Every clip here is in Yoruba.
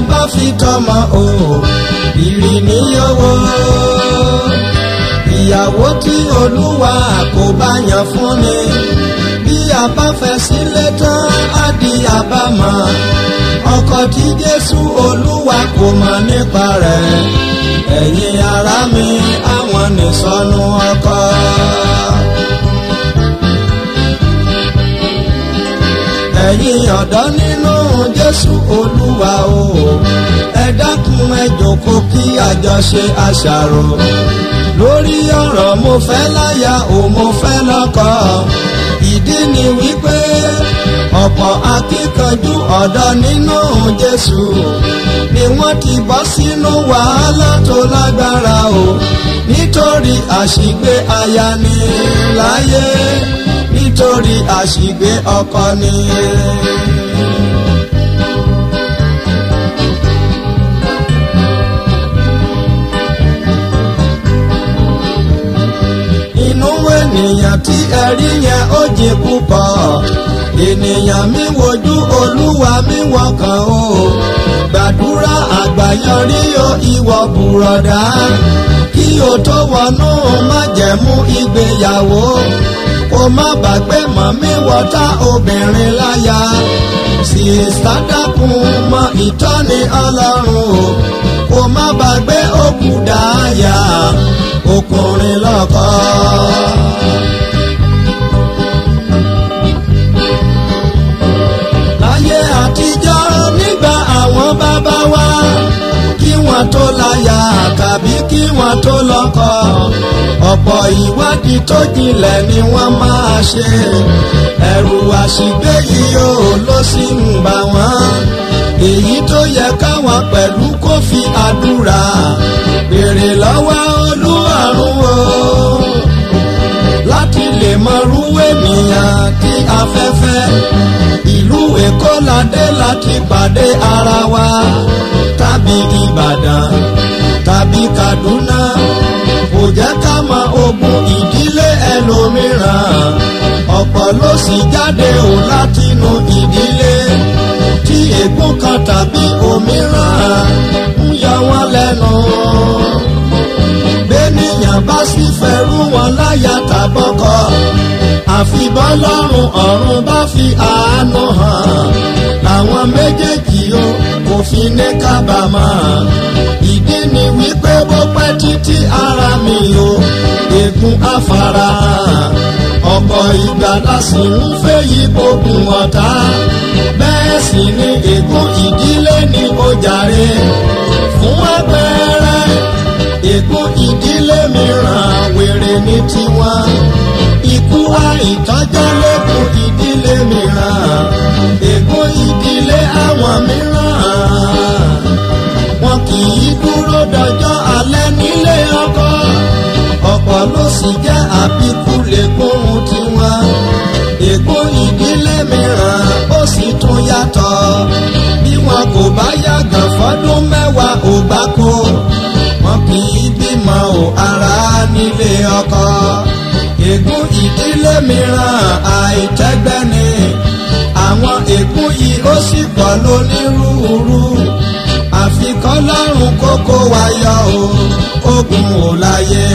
bá fi tọmọ o ìrì ní owó. Ìyàwó tí Olúwa kò bá yàn fún ni, bí a bá fẹ́ sílé tán á di àbámọ̀. Ọkọ tí Jésù Olúwa kò mọ̀ nípa rẹ̀, ẹ̀yin ará mi, àwọn nìsọnù ọkọ. Ẹ̀yin ọ̀dọ́ nínú Jésù Olúwa o, ẹ dákun ẹ jókòó kí a jọ ṣe àṣàrò lórí ọ̀rọ̀ mo fẹ́ láya o mo fẹ́ lọ́kọ. Ìdí ni wípé ọ̀pọ̀ akíkanjú ọ̀dọ́ nínú Jésù ni wọ́n ti bọ́ sínú wàhálà tó lágbára o, nítorí àṣìgbé aya ni láyé, nítorí àṣìgbé ọkọ ni. Inú ènìyàn tí ẹ rí yẹn ó jìn púpọ̀, ènìyàn mi wojú Olúwa mi wọkàn o, gbàdúrà àgbáyọrí o ìwọ bùrọ̀dá, kí o tó wọnú májẹ̀mú ìgbéyàwó, kó má bàgbé mọ̀mí wọ́tá obìnrin láya. Sìsá dákun mọ ìtọ́ni Ọlọ́run o, kó má bàgbé òkú dáyà ọkùnrin lọ́kọ. Láyé àtijọ́ nígbà àwọn bàbá wa, kí wọ́n tó láya tàbí kí wọ́n tó lọ́kọ, ọ̀pọ̀ ìwádìí tó jinlẹ̀ ni wọ́n máa ṣe. Ẹ̀rù àṣìgbé yìí ó ló sì ń bà wọ́n, èyí tó yẹ káwọn pẹ̀lú kó fi àdúrà béèrè lọ́wọ́ Olúwarun o, láti lè mọrú ènìyàn tí a fẹ́ fẹ́. Ìlú Èkó la dé láti pàdé ara wa, tàbí Ìbàdàn tàbí Kaduna, kò jẹ́ ká mọ ogun ìdílé ẹlòmíràn. Ọ̀pọ̀ ló sì jáde ò látinú ìdílé tí ègún kan tàbí òmíràn ń yọ wọ́n lẹ́nu. Bẹ́nìyàn bá sì fẹ́rù wọn láya tàbọ́kọ, àfi bọ́lọ́run ọ̀run bá fi àánú hàn, làwọn méjèèjì o kò fi ní kábàámọ̀. Ìdí ni wípé bó pẹ́ títí ara mi o, ègún àfarahàn. Ọ̀pọ̀ ìgbà la sì ń fẹ́ yí gbógun ọ̀tá, bẹ́ẹ̀ sì ni ègún ìdílé ni ó jàre. Fún àpẹẹrẹ, ègún ìdílé mìíràn wèrè ní tiwọn, ikú àìtọ́jọ́ lẹ́kùn ìdílé mìíràn. Ègún ìdílé àwọn mìíràn, wọn kì í dúró dọjọ́ alẹ́ nílé ọkọ. Ọ̀pọ̀ ló sì jẹ́ àbíkú lẹ́kùn tiwọn. Ègún ìdílé mìíràn ó sì tún yàtọ̀, bí wọn kò bá yàgàn fọ́dún mẹ́wàá ò gbáko, wọn kì í bímọ ò ara nílé ọkọ. Ègún ìdílé mìíràn àìtẹ́gbẹ́ ni, àwọn ègún yìí ó sì pọ̀ lónírúurú. Àfi k'Ọlọ́run kókó wa yọ o, ogun ò láyé.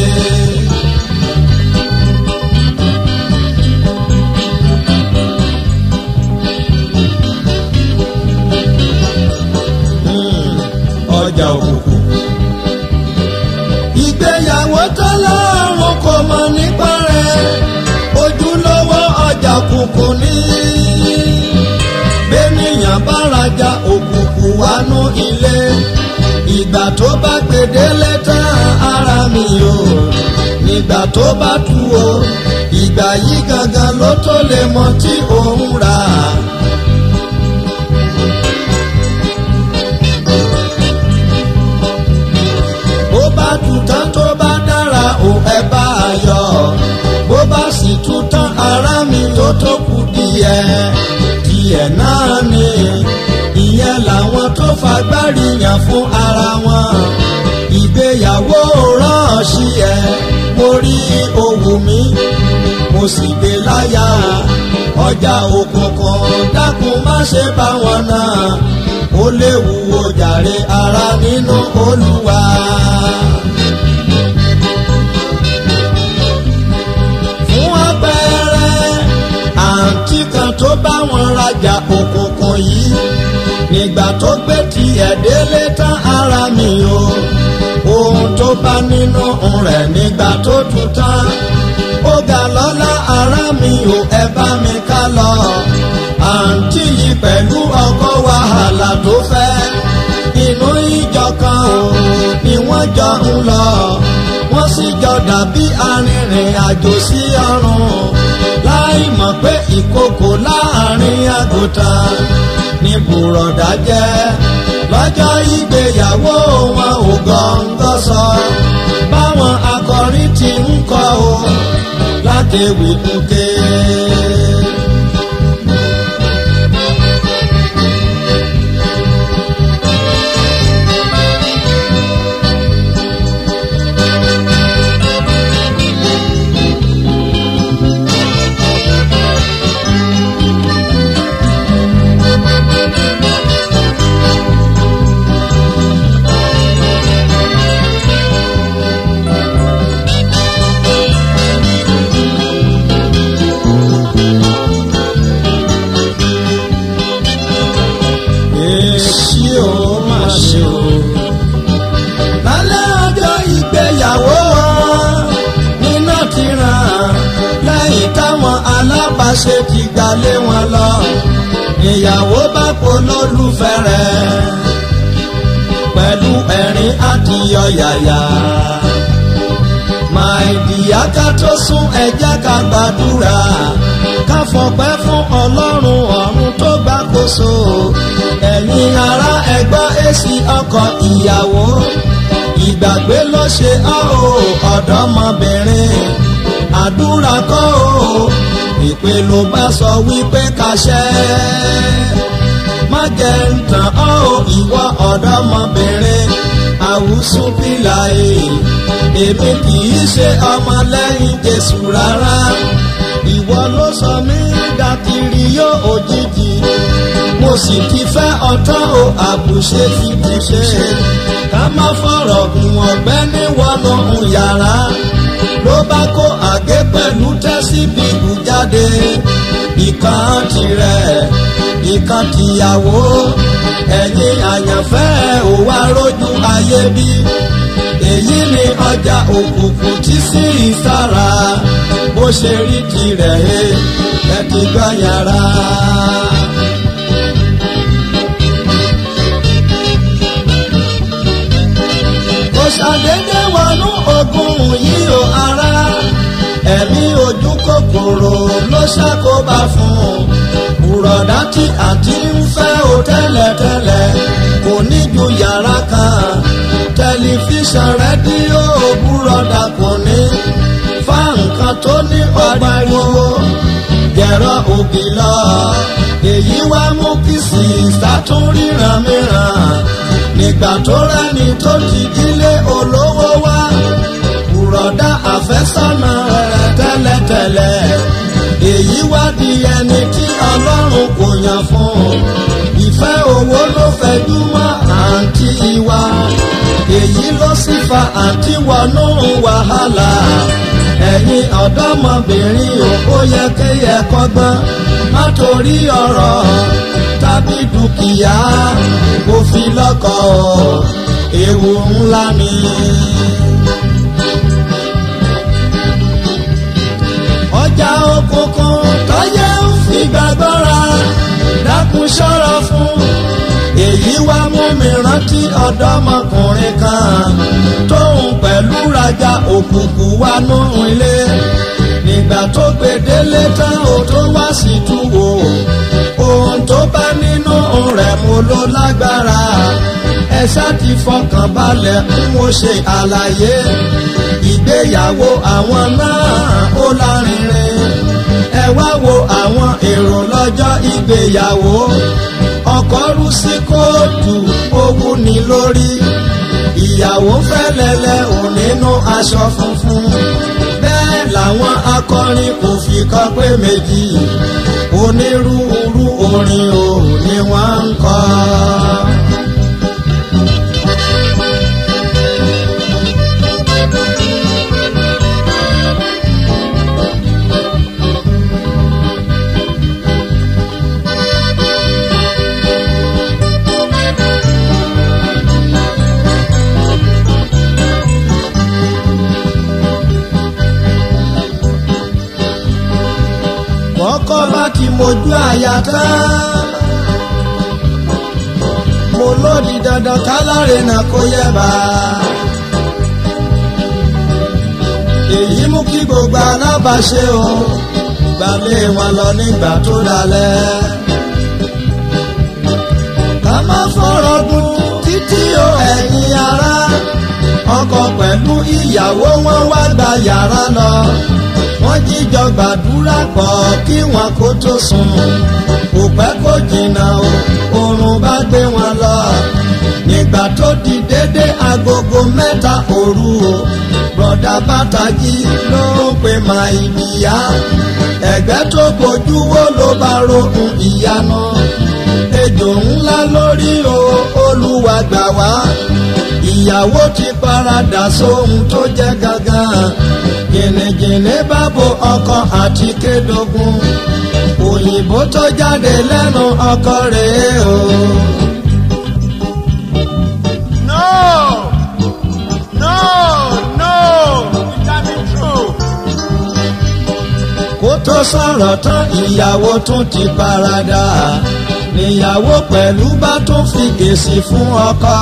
Ọjà òkùnkùn. Ìgbéyàwó t'Ọlọ́run kò mọ̀ nípa rẹ̀, ojúlówó ọjà òkùnkùn ní. Bẹ́nìyàn bá rajà òkùnkùn wánú ilé, ìgbà tó bá gbèdélé tán ara mi o, nígbà tó bá tú o, ìgbà yìí gangan ló tó lè mọ tí òun rà. Bó bá tú tán tó bá dára o ẹ bá yọ̀, bó bá sì tú tán ara mi tó tó kù díẹ̀, díẹ̀ náà ni. Ìyẹn làwọn tó fagbárí yàn fún ara wọn. Ìgbéyàwó ránṣí ẹ, mo rí owó mi, mo sì gbé láyà. Ọjà òkùnkùn dákun má ṣe bá wọn náà, ó léwu jàre ará nínú Olúwa. Fún àpẹẹrẹ àǹtí kan tó bá wọn rajà òkùnkùn yìí, nígbà tó gbé tiẹ̀ délé tán ara mi o, ohun tó bá nínú rẹ̀ nígbà tó tún tán, ó ga lọ́lá ara mi o, ẹ bá mi ká lọ. Àǹtí yìí pẹ̀lú ọkọ wàhálà tó fẹ́, inú ìjọ kan o ni wọ́n jọ ń lọ, wọ́n sì jọ dàbí arìnrìn àjò sí ọ̀run, láì mọ̀ pé ìkòkò láàrin àgùntàn ní bùrọ̀dá jẹ́. Lọ́jọ́ ìgbéyàwó wọn ò gọ́ngọ́ sọ, báwọn akọrin ti ń kọ o lákèwì kúké. Lálẹ́ ọjọ́ ìgbéyàwó níná ti ràn, lẹ́yìn táwọn alábàáṣe ti gbalé wọn lọ, ìyàwó bá polólùfẹ́ rẹ̀ pẹ̀lú ẹ̀rín àti ọ̀yàyà. My dear, ká tó sún ẹ jẹ́ ká gbàdúrà, ká fọpẹ́ fún Ọlọ́run ọ̀run tó gbàkóso. Ẹ̀yin ará ẹ gbọ́ èsì ọkọ ìyàwó, ìgbàgbé ló ṣe ọ́ o ọ̀dọ́mọbìnrin, àdúrà kọ́ o ìpè ló bá sọ wípé kàṣẹ́. Má jẹ́ ń tàn ọ́ o ìwọ ọ̀dọ́mọbìnrin, àwùsù pìlà èmi kì í ṣe ọmọ lẹ́yìn Jésù rárá, ìwọ ló sọ mí dàkírí yóò òjijì, mo sì ti fẹ́ ọ̀tán o àbùṣe fi ti ṣe. Ká má fọ̀rọ̀ gùn ọ̀gbẹ́ni wọnú yàrá, ló bá kó àgé pẹ̀lú tẹ́síbìbù jáde, ìkan tirẹ̀ ìkan tìyàwó. Ẹ̀yin àyànfẹ́ ò wá rójú ayé bí, èyí ni ọjà òkùnkùn tí sí ìsára, bó ṣe rí tirẹ̀ ẹ ti gbọ́ yàrá. Kò ṣàdédé wọnú ogun yìí o ará, ẹ̀mí ojú kòkòrò ló ṣàkóbá fún. Bùrọ̀dá tí àǹtí ń fẹ́ o tẹ́lẹ̀tẹ́lẹ̀ kò ní ju yàrá kan, tẹlifíṣàn rédíò bùrọ̀dá kò ní, fáǹkan tó ní ọgbàriwo jẹ̀rọ ògì lọ. Èyí wá mú kí sísá tún ríran mìíràn, nígbà tó rẹ́ni tó ti dílé olówó wá, bùrọ̀dá àfẹ́sọ́nà rẹ̀ tẹ́lẹ̀tẹ́lẹ̀, èyí wá di ẹni tí Ọlọ́run kò yàn fún. Ìfẹ́ owó ló fẹjú mọ́ àǹtí wa, èyí ló sì fa àǹtí wọnú wàhálà. Ẹ̀yin ọ̀dọ́mọbìnrin ó yẹ kéye kọ́gbọ́n, má torí ọ̀rọ̀ tàbí dúkìá kò fi lọ́kọ, ewu ńlá ni. Ọjà òkùnkùn tọ́yẹ ń fi gbàgbọ́ra, dákun ṣọ́ra fún. Èyí wá mú mi rántí ọ̀dọ́mọkùnrin kan tóun pẹ̀lú rajà òkùnkùn wá nú ilé. Nígbà tó gbé délé tán ó tó wá sí túwò, ohun tó bá nínú rẹ̀ mo ló lágbára. Ẹ ṣáà ti fọkàn balẹ̀ ń wo ṣe àlàyé. Ìgbéyàwó àwọn náà ó lárinrin, ẹ wá wo àwọn èrò lọ́jọ́ ìgbéyàwó. Ọkọ rú sí kóòtù owó ní lórí, ìyàwó fẹ́lẹ́lẹ́ ò nínú aṣọ funfun. Bẹ́ẹ̀ làwọn akọrin kò fi kọ́ pé méjì, onírúurú orin ò ní wọ́n ń kọ. ti mojú àyà tán mo lòdì dandan kálárẹ̀ náà kó yẹ bá. èyí mú kí gbogbo alábàáṣe o gbalé wọn lọ nígbà tó dalẹ̀. ká má fọ̀rọ̀ gùn títí o ẹ̀yin ará ọkọ pẹ̀lú ìyàwó wọn wá gba yàrá lọ wọ́n jíjọ gbàdúrà pọ̀ kí wọn kó tó sùn kò pẹ́ kó jìnnà o oorun bá gbé wọn lọ nígbà tó di dédé agogo 3 òru o bọ̀dà Bàtàjì ló ń pè má ìdíyà ẹ̀gbẹ́ tó bojú wo ló bá rohun ìyanu ejò ńlá lórí o Olúwa gbà wá ìyàwó ti paradà sóhun tó jẹ́ gangan gìnìgìnì bá bo ọkọ àti kédógún òyìnbó tó jáde lẹ́nu ọkọ rèé o. No, no, no, it can be true. kó tó sọ̀rọ̀ tán ìyàwó tún ti paradà níyàwó pẹ̀lú bá tún fi gèsì fún ọkọ.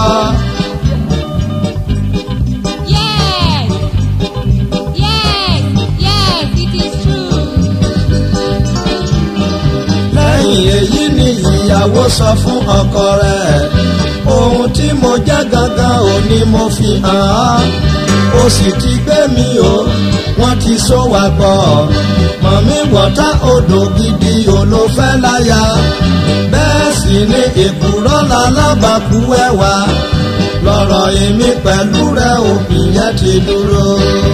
èyí ni ìyàwó sọ fún ọkọ rẹ̀ ohun tí mo jẹ́ gangan ò ní mo fi hàn án ó sì ti gbé mi o wọ́n ti so wá pọ̀ mọ̀mí wọ̀tá odò gidi ò ló fẹ́ láya bẹ́ẹ̀ sì ni èkùrọ́ lálábàkú ẹ̀wà lọ́rọ̀ èmi pẹ̀lú rẹ̀ òbí yẹn ti dúró.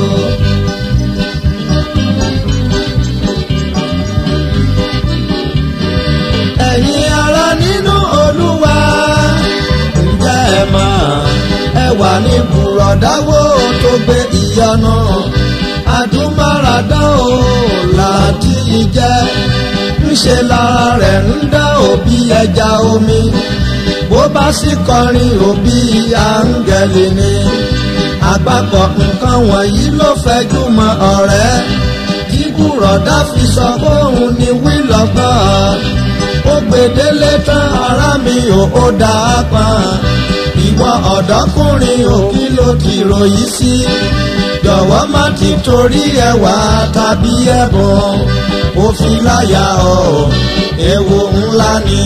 ẹ̀yin ará nínú Olúwa ǹjẹ́ ẹ mọ̀ ẹ wà ní bùrọ̀dáwó tó gbé ìyanu àdúmáradán o láti jẹ́ ńṣe lára rẹ̀ ń dá òbí ẹja omi bó bá sì kọrin òbí áńgẹ́lì ni àpapọ̀ nǹkan wọ̀nyí ló fẹjú mọ́ ọ̀rẹ́ tí bùrọ̀dá fi sọ fóun ní wílọ́gbọ́n ó gbèdélé tán ara mi ò dá a pọn ìwọ ọ̀dọ́kùnrin ò kí ló ti ròyìn sí jọ̀wọ́ má ti torí ẹwà tàbí ẹ̀bùn ó fi láyà ọ́ ewu ńlá ni.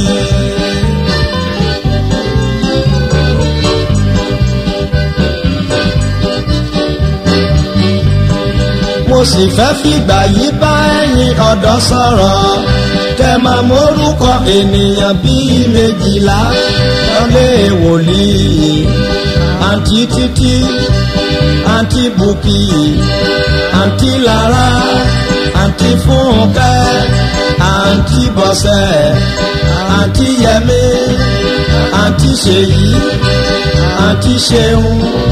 mo sì fẹ́ fìgbà yí bá ẹ̀yin ọ̀dọ́ sọ̀rọ̀ kẹ́ máa mórúkọ ènìyàn bíi 12 lọ́lé wòlíì àǹtí Títí àǹtí Bùkì àǹtí Lára àǹtí Fúnkẹ́ àǹtí Bọ́sẹ̀ àǹtí Yẹmí àǹtí Ṣèyí àǹtí Ṣeun.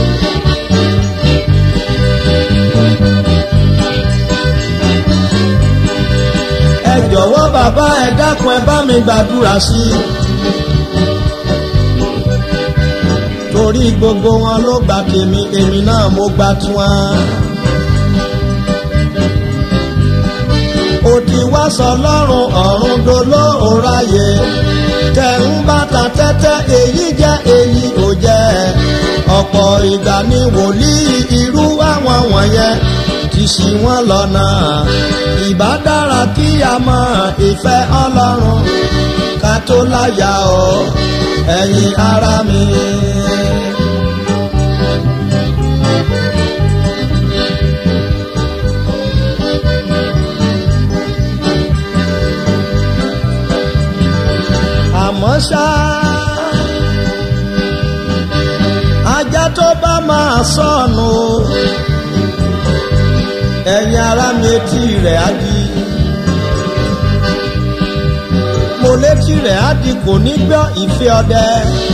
ẹ jọ̀wọ́ bàbá ẹ dákun ẹ bá mi gbàdúrà sí i torí gbogbo wọn ló gbà tèmi èmi náà mo gbà tiwọn. òdì wá sọ lọ́rùn ọ̀run dolóòráyè tẹ̀ ń bàtà tẹ́tẹ́ èyí jẹ́ èyí ò jẹ́ ọ̀pọ̀ ìgbà ni wòlíì irú àwọn wọ̀nyẹn ti ṣì wọ́n lọ́nà ìbá dára kí a mọ ìfẹ́ Ọlọ́run ká tó láyà ọ́ ẹ̀yin ará mi. àmọ́ ṣá ajá tó bá máa sọnù ẹ̀yin ará mi etí rẹ̀ á di mo létí rẹ̀ á di kò ní gbọ́ ìfẹ́ ọdẹ.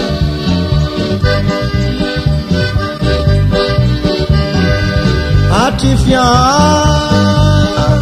a ti fi hàn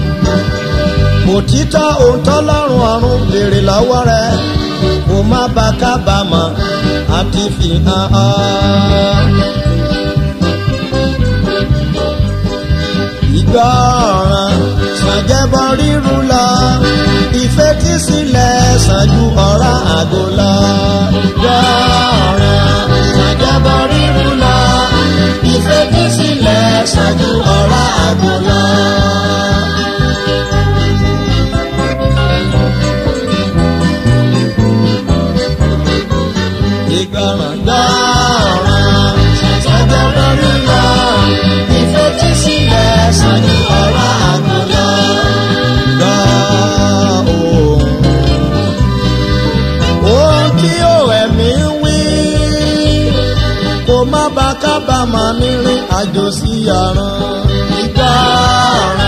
òtítọ́ ohun tọ́lọ́run ọ̀run béèrè lọ́wọ́ rẹ̀ kó má bàa kábàámọ̀ a ti fi hàn ìgbọràn ṣàjẹbọ ríru lọ ìfetísílẹ̀ sàn ju ọ̀rá àgò lọ. Gbọ́ ọ̀ràn ṣàjẹbọ ríru lọ ìfetísílẹ̀ sàn ju ọ̀rá àgò lọ. Ìgbọràn gbọ́ ọ̀ràn ṣàjẹbọ ríru lọ ìfetísílẹ̀ sàn ju ọ̀rá àgò lọ. Gbọ́ ohun tí ó ẹ̀mí ń wí kó má bàa kábàámọ̀ nírìn àjò sí ọ̀run. Ìgbọràn